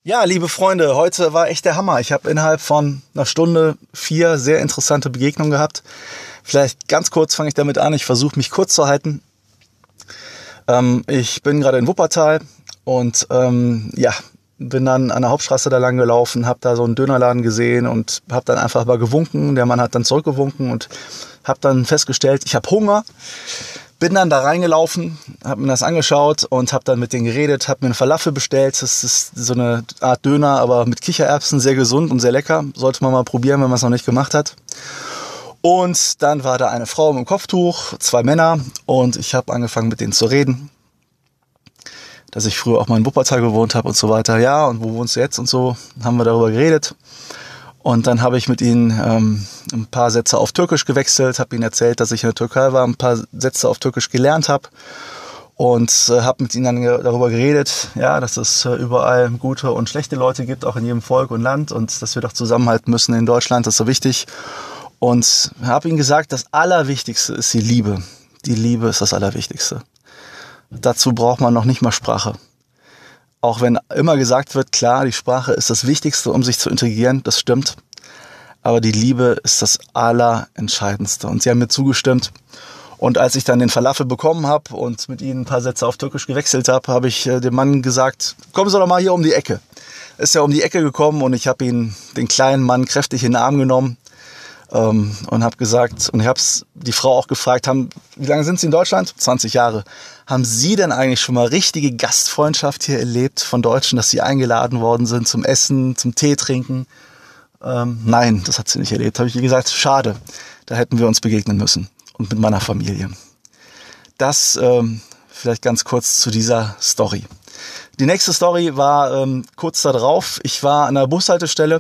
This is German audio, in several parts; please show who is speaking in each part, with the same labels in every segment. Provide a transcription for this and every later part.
Speaker 1: Ja, liebe Freunde, heute war echt der Hammer. Ich habe innerhalb von einer Stunde 4 sehr interessante Begegnungen gehabt. Vielleicht ganz kurz fange ich damit an. Ich versuche mich kurz zu halten. Ich bin gerade in Wuppertal und bin dann an der Hauptstraße da lang gelaufen, habe da so einen Dönerladen gesehen und habe dann einfach mal gewunken. Der Mann hat dann zurückgewunken und habe dann festgestellt, ich habe Hunger. Bin dann da reingelaufen, habe mir das angeschaut und habe dann mit denen geredet, habe mir eine Falafel bestellt. Das ist so eine Art Döner, aber mit Kichererbsen, sehr gesund und sehr lecker. Sollte man mal probieren, wenn man es noch nicht gemacht hat. Und dann war da eine Frau mit dem Kopftuch, 2 Männer und ich habe angefangen mit denen zu reden, dass ich früher auch mal in Wuppertal gewohnt habe und so weiter. Ja, und wo wohnst du jetzt und so, haben wir darüber geredet. Und dann habe ich mit ihnen ein paar Sätze auf Türkisch gewechselt, habe ihnen erzählt, dass ich in der Türkei war, ein paar Sätze auf Türkisch gelernt habe und habe mit ihnen dann darüber geredet, ja, dass es überall gute und schlechte Leute gibt, auch in jedem Volk und Land und dass wir doch zusammenhalten müssen in Deutschland, das ist so wichtig. Und habe ihnen gesagt, das Allerwichtigste ist die Liebe. Die Liebe ist das Allerwichtigste. Dazu braucht man noch nicht mal Sprache. Auch wenn immer gesagt wird, klar, die Sprache ist das Wichtigste, um sich zu integrieren, das stimmt. Aber die Liebe ist das Allerentscheidendste. Und sie haben mir zugestimmt. Und als ich dann den Falafel bekommen habe und mit ihnen ein paar Sätze auf Türkisch gewechselt habe, habe ich dem Mann gesagt, kommen Sie doch mal hier um die Ecke. Ist ja um die Ecke gekommen und ich habe ihn, den kleinen Mann, kräftig in den Arm genommen. Und habe gesagt, und ich habe die Frau auch gefragt, wie lange sind Sie in Deutschland? 20 Jahre. Haben Sie denn eigentlich schon mal richtige Gastfreundschaft hier erlebt von Deutschen, dass Sie eingeladen worden sind zum Essen, zum Tee trinken? Nein, das hat sie nicht erlebt. Habe ich ihr gesagt, schade, da hätten wir uns begegnen müssen und mit meiner Familie. Das vielleicht ganz kurz zu dieser Story. Die nächste Story war kurz da drauf. Ich war an der Bushaltestelle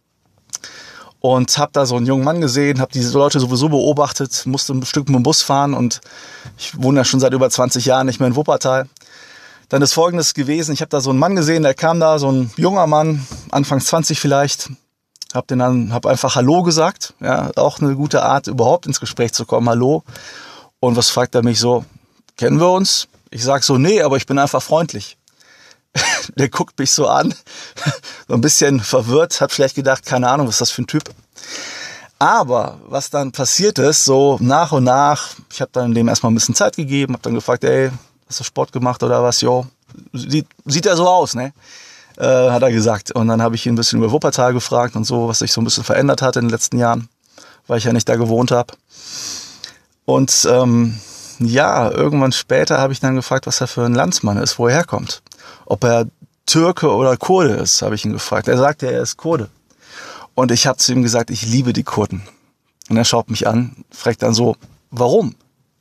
Speaker 1: und habe da so einen jungen Mann gesehen, habe diese Leute sowieso beobachtet, musste ein Stück mit dem Bus fahren und ich wohne ja schon seit über 20 Jahren nicht mehr in Wuppertal. Dann ist Folgendes gewesen, ich habe da so einen Mann gesehen, der kam da, so ein junger Mann, Anfang 20 vielleicht, hab einfach Hallo gesagt, ja, auch eine gute Art, überhaupt ins Gespräch zu kommen, Hallo. Und was fragt er mich so, kennen wir uns? Ich sag so, nee, aber ich bin einfach freundlich. Der guckt mich so an, so ein bisschen verwirrt, hat vielleicht gedacht, keine Ahnung, was ist das für ein Typ. Aber was dann passiert ist, so nach und nach, ich habe dann dem erstmal ein bisschen Zeit gegeben, habe dann gefragt, ey, hast du Sport gemacht oder was? Jo, sieht ja so aus, ne? Hat er gesagt. Und dann habe ich ihn ein bisschen über Wuppertal gefragt und so, was sich so ein bisschen verändert hat in den letzten Jahren, weil ich ja nicht da gewohnt habe. Und irgendwann später habe ich dann gefragt, was er für ein Landsmann ist, wo er herkommt. Ob er Türke oder Kurde ist, habe ich ihn gefragt. Er sagte, er ist Kurde. Und ich habe zu ihm gesagt, ich liebe die Kurden. Und er schaut mich an, fragt dann so, warum?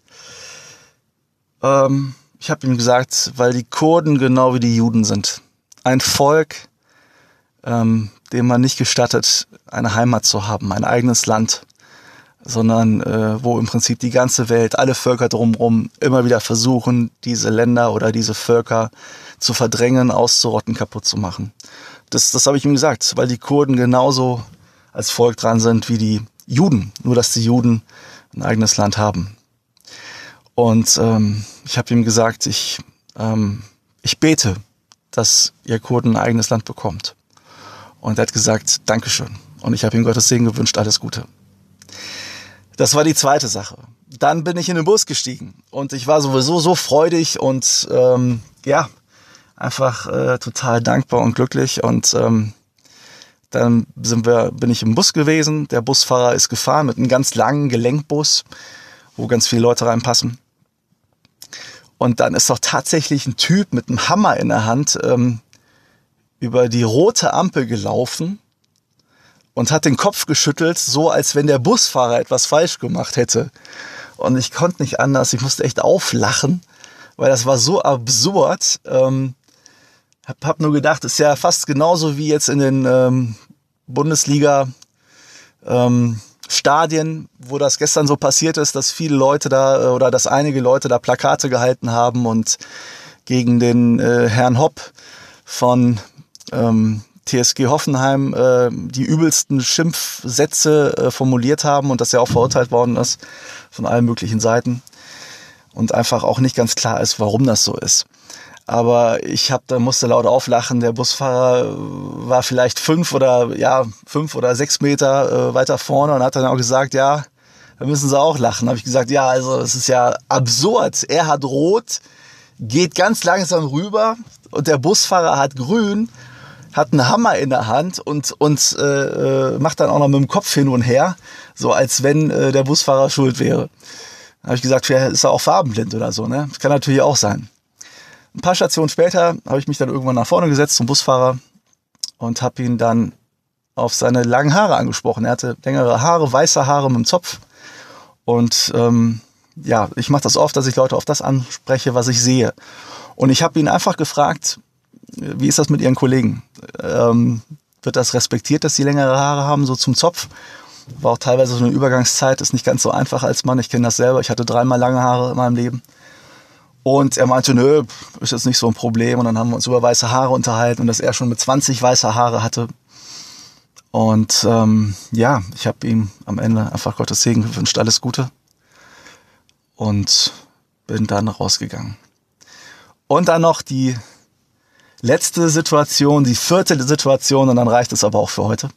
Speaker 1: Ich habe ihm gesagt, weil die Kurden genau wie die Juden sind. Ein Volk, dem man nicht gestattet, eine Heimat zu haben, ein eigenes Land, sondern wo im Prinzip die ganze Welt, alle Völker drumherum immer wieder versuchen, diese Länder oder diese Völker zu verdrängen, auszurotten, kaputt zu machen. Das habe ich ihm gesagt, weil die Kurden genauso als Volk dran sind wie die Juden, nur dass die Juden ein eigenes Land haben. Und ich habe ihm gesagt, ich bete, dass ihr Kurden ein eigenes Land bekommt. Und er hat gesagt, Dankeschön. Und ich habe ihm Gottes Segen gewünscht, alles Gute. Das war die zweite Sache. Dann bin ich in den Bus gestiegen und ich war sowieso so freudig und einfach total dankbar und glücklich. Und dann bin ich im Bus gewesen. Der Busfahrer ist gefahren mit einem ganz langen Gelenkbus, wo ganz viele Leute reinpassen. Und dann ist doch tatsächlich ein Typ mit einem Hammer in der Hand über die rote Ampel gelaufen und hat den Kopf geschüttelt, so als wenn der Busfahrer etwas falsch gemacht hätte. Und ich konnte nicht anders, ich musste echt auflachen, weil das war so absurd. Hab nur gedacht, ist ja fast genauso wie jetzt in den Bundesliga Stadien, wo das gestern so passiert ist, dass viele Leute da oder dass einige Leute da Plakate gehalten haben und gegen den Herrn Hopp von TSG Hoffenheim die übelsten Schimpfsätze formuliert haben und dass er auch verurteilt worden ist von allen möglichen Seiten und einfach auch nicht ganz klar ist, warum das so ist. Aber musste laut auflachen. Der Busfahrer war vielleicht 5 oder 6 Meter weiter vorne und hat dann auch gesagt, ja, da müssen sie auch lachen. Da habe ich gesagt, ja, also es ist ja absurd. Er hat rot, geht ganz langsam rüber und der Busfahrer hat grün, hat einen Hammer in der Hand und macht dann auch noch mit dem Kopf hin und her, so als wenn der Busfahrer schuld wäre. Da habe ich gesagt, vielleicht ist er auch farbenblind oder so, ne? Das kann natürlich auch sein. Ein paar Stationen später habe ich mich dann irgendwann nach vorne gesetzt zum Busfahrer und habe ihn dann auf seine langen Haare angesprochen. Er hatte längere Haare, weiße Haare mit dem Zopf. Und ich mache das oft, dass ich Leute auf das anspreche, was ich sehe. Und ich habe ihn einfach gefragt, wie ist das mit Ihren Kollegen? Wird das respektiert, dass sie längere Haare haben, so zum Zopf? War auch teilweise so eine Übergangszeit, ist nicht ganz so einfach als Mann. Ich kenne das selber, ich hatte 3-mal lange Haare in meinem Leben. Und er meinte, nö, ist jetzt nicht so ein Problem. Und dann haben wir uns über weiße Haare unterhalten und dass er schon mit 20 weiße Haare hatte. Und ich habe ihm am Ende einfach Gottes Segen gewünscht, alles Gute. Und bin dann rausgegangen. Und dann noch die letzte Situation, die 4. Situation, und dann reicht es aber auch für heute.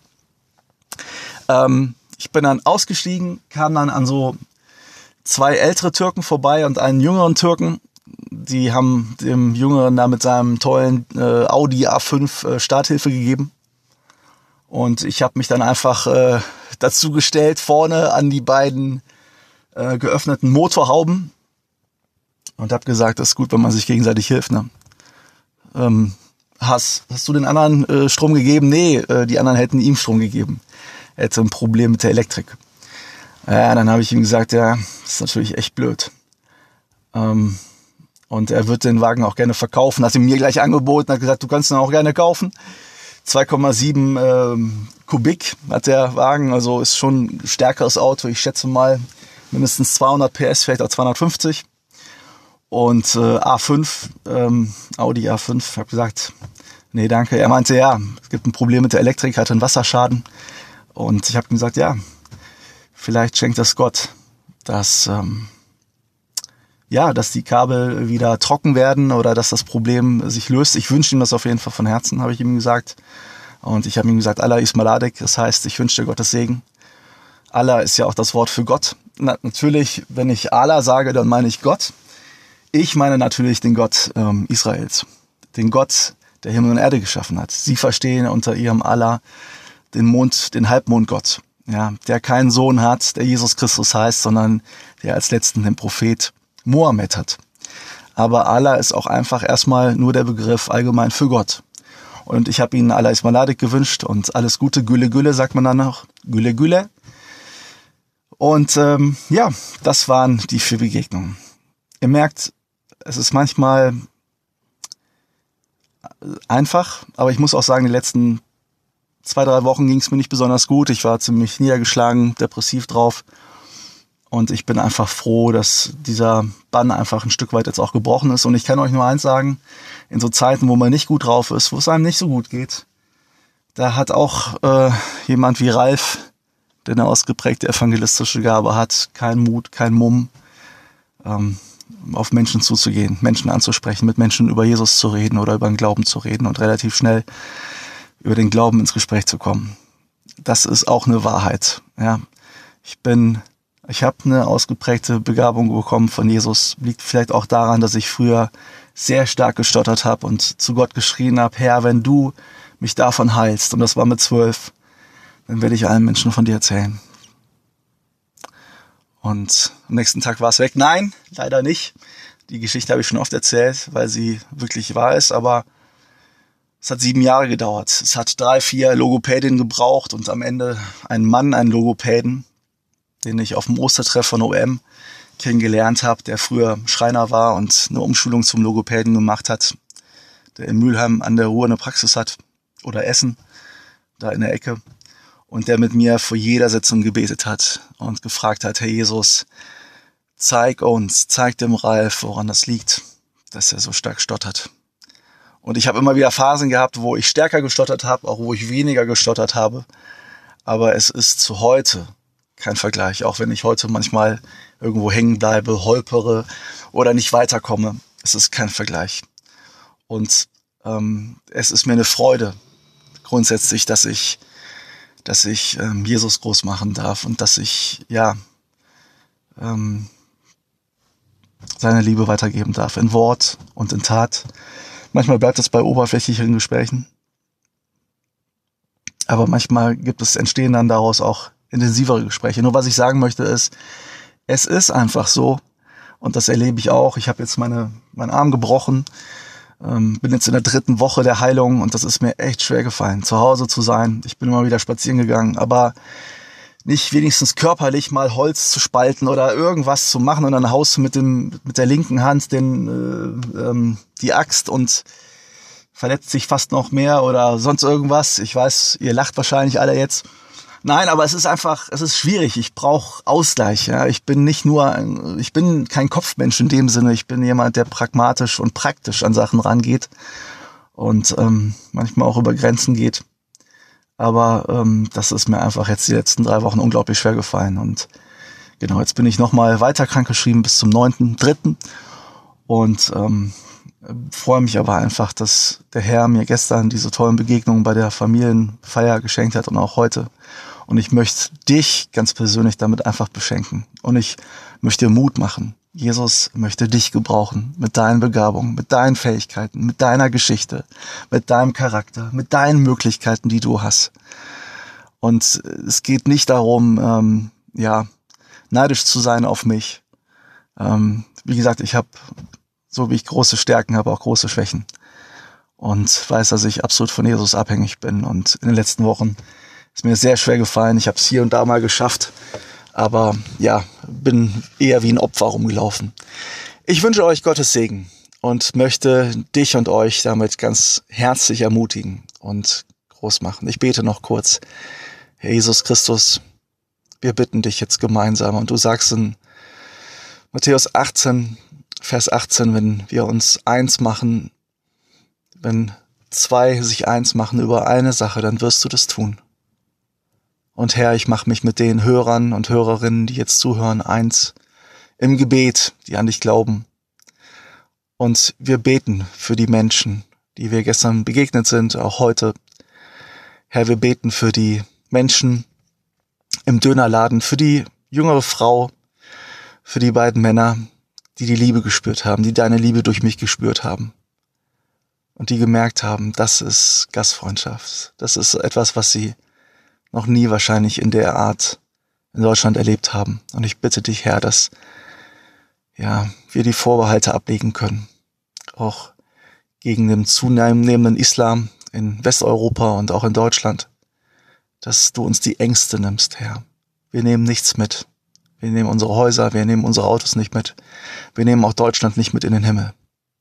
Speaker 1: Ich bin dann ausgestiegen, kam dann an so 2 ältere Türken vorbei und einen jüngeren Türken. Die haben dem Jüngeren da mit seinem tollen Audi A5 Starthilfe gegeben. Und ich habe mich dann einfach dazu gestellt, vorne an die beiden geöffneten Motorhauben. Und habe gesagt, das ist gut, wenn man sich gegenseitig hilft. Ne? Hast du den anderen Strom gegeben? Nee, die anderen hätten ihm Strom gegeben. Er hätte ein Problem mit der Elektrik. Ja, dann habe ich ihm gesagt, ja, das ist natürlich echt blöd. Und er wird den Wagen auch gerne verkaufen. Hat ihn mir gleich angeboten, hat gesagt, du kannst ihn auch gerne kaufen. 2,7 Kubik hat der Wagen, also ist schon ein stärkeres Auto. Ich schätze mal mindestens 200 PS, vielleicht auch 250. Und A5, Audi A5, ich habe gesagt, nee, danke. Er meinte, ja, es gibt ein Problem mit der Elektrik, hatte einen Wasserschaden. Und ich habe ihm gesagt, ja, vielleicht schenkt das Gott, dass die Kabel wieder trocken werden oder dass das Problem sich löst. Ich wünsche ihm das auf jeden Fall von Herzen, habe ich ihm gesagt. Und ich habe ihm gesagt, Allah ist Maladik, das heißt, ich wünsche dir Gottes Segen. Allah ist ja auch das Wort für Gott. Natürlich, wenn ich Allah sage, dann meine ich Gott. Ich meine natürlich den Gott Israels, den Gott, der Himmel und Erde geschaffen hat. Sie verstehen unter ihrem Allah den Halbmondgott, ja, der keinen Sohn hat, der Jesus Christus heißt, sondern der als letzten den Prophet Mohammed hat. Aber Allah ist auch einfach erstmal nur der Begriff allgemein für Gott. Und ich habe ihnen Allah is Maladik gewünscht und alles Gute, Gülle Gülle sagt man dann noch, Gülle Gülle. Und das waren die 4 Begegnungen. Ihr merkt, es ist manchmal einfach, aber ich muss auch sagen, die letzten 2-3 Wochen ging es mir nicht besonders gut. Ich war ziemlich niedergeschlagen, depressiv drauf. Und ich bin einfach froh, dass dieser Bann einfach ein Stück weit jetzt auch gebrochen ist. Und ich kann euch nur eins sagen, in so Zeiten, wo man nicht gut drauf ist, wo es einem nicht so gut geht, da hat auch jemand wie Ralf, der eine ausgeprägte evangelistische Gabe hat, keinen Mut, keinen Mumm, auf Menschen zuzugehen, Menschen anzusprechen, mit Menschen über Jesus zu reden oder über den Glauben zu reden und relativ schnell über den Glauben ins Gespräch zu kommen. Das ist auch eine Wahrheit. Ja, ich habe eine ausgeprägte Begabung bekommen von Jesus. Liegt vielleicht auch daran, dass ich früher sehr stark gestottert habe und zu Gott geschrien habe, Herr, wenn du mich davon heilst, und das war mit 12, dann werde ich allen Menschen von dir erzählen. Und am nächsten Tag war es weg. Nein, leider nicht. Die Geschichte habe ich schon oft erzählt, weil sie wirklich wahr ist, aber es hat 7 Jahre gedauert. Es hat 3-4 Logopädinnen gebraucht und am Ende einen Logopäden, den ich auf dem Ostertreff von OM kennengelernt habe, der früher Schreiner war und eine Umschulung zum Logopäden gemacht hat, der in Mülheim an der Ruhr eine Praxis hat oder Essen, da in der Ecke, und der mit mir vor jeder Sitzung gebetet hat und gefragt hat, Herr Jesus, zeig dem Ralf, woran das liegt, dass er so stark stottert. Und ich habe immer wieder Phasen gehabt, wo ich stärker gestottert habe, auch wo ich weniger gestottert habe, aber es ist zu heute kein Vergleich, auch wenn ich heute manchmal irgendwo hängen bleibe, holpere oder nicht weiterkomme. Es ist kein Vergleich. Und es ist mir eine Freude grundsätzlich, dass ich Jesus groß machen darf und dass ich seine Liebe weitergeben darf, in Wort und in Tat. Manchmal bleibt es bei oberflächlichen Gesprächen, aber manchmal entstehen dann daraus auch intensivere Gespräche. Nur was ich sagen möchte ist, es ist einfach so, und das erlebe ich auch. Ich habe jetzt meinen Arm gebrochen, bin jetzt in der 3. Woche der Heilung und das ist mir echt schwer gefallen, zu Hause zu sein. Ich bin immer wieder spazieren gegangen, aber nicht wenigstens körperlich mal Holz zu spalten oder irgendwas zu machen und dann Haus mit der linken Hand die Axt und verletzt sich fast noch mehr oder sonst irgendwas. Ich weiß, ihr lacht wahrscheinlich alle jetzt. Nein, aber es ist schwierig. Ich brauche Ausgleich. Ja. Ich bin kein Kopfmensch in dem Sinne. Ich bin jemand, der pragmatisch und praktisch an Sachen rangeht und manchmal auch über Grenzen geht. Aber das ist mir einfach jetzt die letzten 3 Wochen unglaublich schwer gefallen. Und genau, jetzt bin ich nochmal weiter krankgeschrieben bis zum 9.3. Und freue mich aber einfach, dass der Herr mir gestern diese tollen Begegnungen bei der Familienfeier geschenkt hat und auch heute. Und ich möchte dich ganz persönlich damit einfach beschenken. Und ich möchte dir Mut machen. Jesus möchte dich gebrauchen mit deinen Begabungen, mit deinen Fähigkeiten, mit deiner Geschichte, mit deinem Charakter, mit deinen Möglichkeiten, die du hast. Und es geht nicht darum, neidisch zu sein auf mich. Wie gesagt, ich habe, so wie ich große Stärken habe, auch große Schwächen. Und weiß, dass ich absolut von Jesus abhängig bin. Und in den letzten Wochen ist mir sehr schwer gefallen. Ich habe es hier und da mal geschafft. Aber ja, bin eher wie ein Opfer rumgelaufen. Ich wünsche euch Gottes Segen und möchte dich und euch damit ganz herzlich ermutigen und groß machen. Ich bete noch kurz. Herr Jesus Christus, wir bitten dich jetzt gemeinsam. Und du sagst in Matthäus 18, Vers 18, wenn wir uns eins machen, wenn 2 sich eins machen über eine Sache, dann wirst du das tun. Und Herr, ich mache mich mit den Hörern und Hörerinnen, die jetzt zuhören, eins im Gebet, die an dich glauben. Und wir beten für die Menschen, die wir gestern begegnet sind, auch heute. Herr, wir beten für die Menschen im Dönerladen, für die jüngere Frau, für die beiden Männer, die die Liebe gespürt haben, die deine Liebe durch mich gespürt haben. Und die gemerkt haben, das ist Gastfreundschaft. Das ist etwas, was sie noch nie wahrscheinlich in der Art in Deutschland erlebt haben. Und ich bitte dich, Herr, dass wir die Vorbehalte ablegen können. Auch gegen den zunehmenden Islam in Westeuropa und auch in Deutschland. Dass du uns die Ängste nimmst, Herr. Wir nehmen nichts mit. Wir nehmen unsere Häuser, wir nehmen unsere Autos nicht mit. Wir nehmen auch Deutschland nicht mit in den Himmel.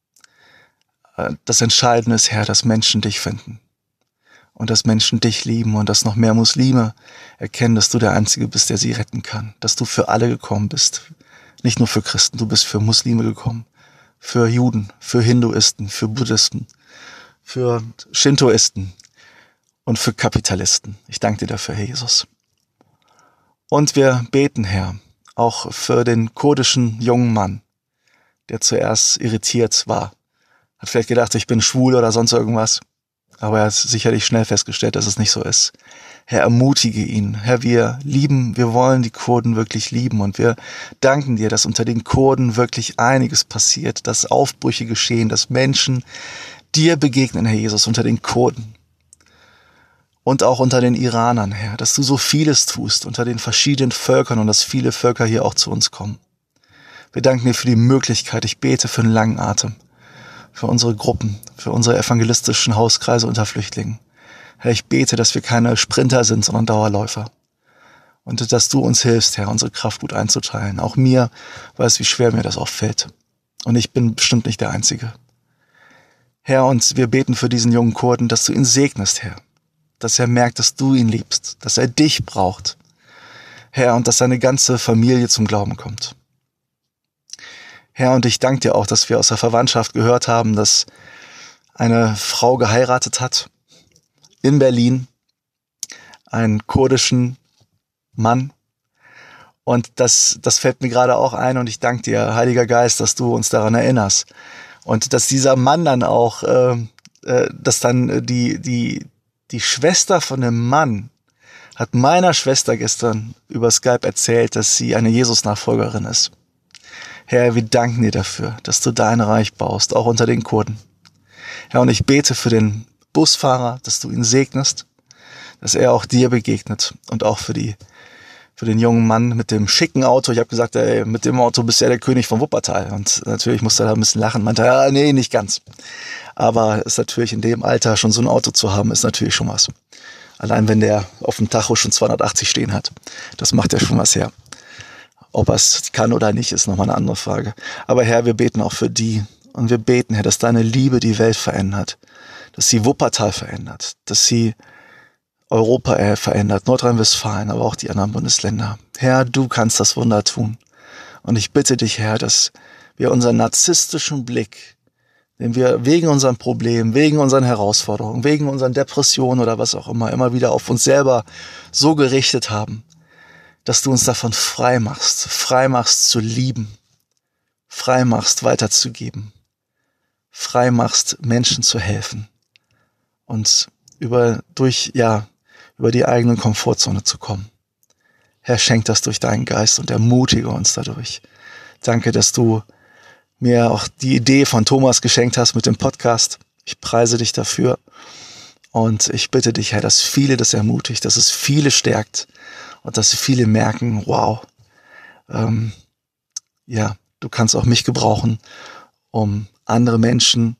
Speaker 1: Das Entscheidende ist, Herr, dass Menschen dich finden. Und dass Menschen dich lieben und dass noch mehr Muslime erkennen, dass du der Einzige bist, der sie retten kann. Dass du für alle gekommen bist. Nicht nur für Christen, du bist für Muslime gekommen. Für Juden, für Hinduisten, für Buddhisten, für Shintoisten und für Kapitalisten. Ich danke dir dafür, Herr Jesus. Und wir beten, Herr, auch für den kurdischen jungen Mann, der zuerst irritiert war. Hat vielleicht gedacht, ich bin schwul oder sonst irgendwas. Aber er hat sicherlich schnell festgestellt, dass es nicht so ist. Herr, ermutige ihn. Herr, wir wollen die Kurden wirklich lieben und wir danken dir, dass unter den Kurden wirklich einiges passiert, dass Aufbrüche geschehen, dass Menschen dir begegnen, Herr Jesus, unter den Kurden und auch unter den Iranern, Herr, dass du so vieles tust unter den verschiedenen Völkern und dass viele Völker hier auch zu uns kommen. Wir danken dir für die Möglichkeit. Ich bete für einen langen Atem. Für unsere Gruppen, für unsere evangelistischen Hauskreise unter Flüchtlingen. Herr, ich bete, dass wir keine Sprinter sind, sondern Dauerläufer. Und dass du uns hilfst, Herr, unsere Kraft gut einzuteilen. Auch mir weiß, wie schwer mir das oft fällt. Und ich bin bestimmt nicht der Einzige. Herr, und wir beten für diesen jungen Kurden, dass du ihn segnest, Herr. Dass er merkt, dass du ihn liebst, dass er dich braucht. Herr, und dass seine ganze Familie zum Glauben kommt. Herr, und ich danke dir auch, dass wir aus der Verwandtschaft gehört haben, dass eine Frau geheiratet hat in Berlin, einen kurdischen Mann. Und das fällt mir gerade auch ein und ich danke dir, Heiliger Geist, dass du uns daran erinnerst Und dass dieser Mann dann auch, dass dann die Schwester von dem Mann hat meiner Schwester gestern über Skype erzählt, dass sie eine Jesus-Nachfolgerin ist. Herr, wir danken dir dafür, dass du dein Reich baust, auch unter den Kurden. Herr, und ich bete für den Busfahrer, dass du ihn segnest, dass er auch dir begegnet und auch für den jungen Mann mit dem schicken Auto. Ich habe gesagt, ey, mit dem Auto bist du ja der König von Wuppertal. Und natürlich musste er da ein bisschen lachen. Meinte, ja, nee, nicht ganz. Aber ist natürlich in dem Alter schon so ein Auto zu haben, ist natürlich schon was. Allein wenn der auf dem Tacho schon 280 stehen hat. Das macht ja schon was her. Ob er es kann oder nicht, ist nochmal eine andere Frage. Aber Herr, wir beten auch für die. Und wir beten, Herr, dass deine Liebe die Welt verändert. Dass sie Wuppertal verändert. Dass sie Europa verändert. Nordrhein-Westfalen, aber auch die anderen Bundesländer. Herr, du kannst das Wunder tun. Und ich bitte dich, Herr, dass wir unseren narzisstischen Blick, den wir wegen unseren Problemen, wegen unseren Herausforderungen, wegen unseren Depressionen oder was auch immer wieder auf uns selber so gerichtet haben, dass du uns davon frei machst zu lieben, frei machst weiterzugeben, frei machst Menschen zu helfen und über die eigene Komfortzone zu kommen. Herr, schenk das durch deinen Geist und ermutige uns dadurch. Danke, dass du mir auch die Idee von Thomas geschenkt hast mit dem Podcast. Ich preise dich dafür und ich bitte dich, Herr, dass viele das ermutigt, dass es viele stärkt und dass viele merken, wow, du kannst auch mich gebrauchen, um andere Menschen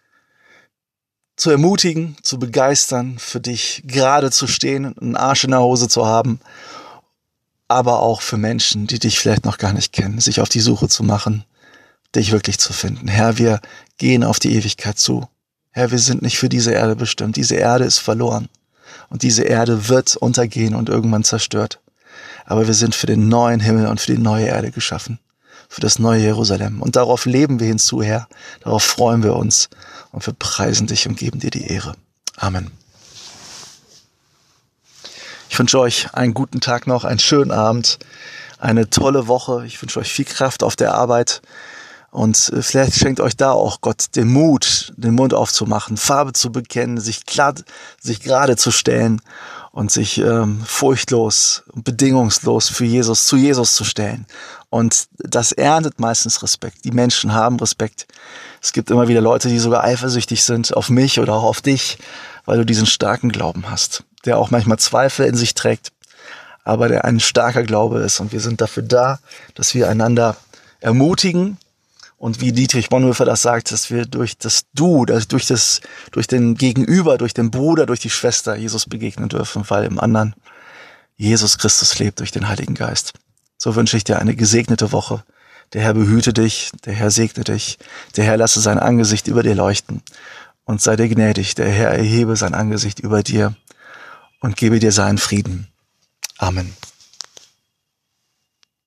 Speaker 1: zu ermutigen, zu begeistern, für dich gerade zu stehen, einen Arsch in der Hose zu haben, aber auch für Menschen, die dich vielleicht noch gar nicht kennen, sich auf die Suche zu machen, dich wirklich zu finden. Herr, wir gehen auf die Ewigkeit zu. Herr, wir sind nicht für diese Erde bestimmt. Diese Erde ist verloren und diese Erde wird untergehen und irgendwann zerstört. Aber wir sind für den neuen Himmel und für die neue Erde geschaffen, für das neue Jerusalem. Und darauf leben wir hinzu, Herr. Darauf freuen wir uns und wir preisen dich und geben dir die Ehre. Amen. Ich wünsche euch einen guten Tag noch, einen schönen Abend, eine tolle Woche. Ich wünsche euch viel Kraft auf der Arbeit und vielleicht schenkt euch da auch Gott den Mut, den Mund aufzumachen, Farbe zu bekennen, sich gerade zu stellen und sich furchtlos und bedingungslos zu Jesus zu stellen. Und das erntet meistens Respekt. Die Menschen haben Respekt. Es gibt immer wieder Leute, die sogar eifersüchtig sind auf mich oder auch auf dich, weil du diesen starken Glauben hast, der auch manchmal Zweifel in sich trägt, aber der ein starker Glaube ist. Und wir sind dafür da, dass wir einander ermutigen und wie Dietrich Bonhoeffer das sagt, dass wir durch den Gegenüber, durch den Bruder, durch die Schwester Jesus begegnen dürfen, weil im anderen Jesus Christus lebt durch den Heiligen Geist. So wünsche ich dir eine gesegnete Woche. Der Herr behüte dich, der Herr segne dich, der Herr lasse sein Angesicht über dir leuchten und sei dir gnädig. Der Herr erhebe sein Angesicht über dir und gebe dir seinen Frieden. Amen.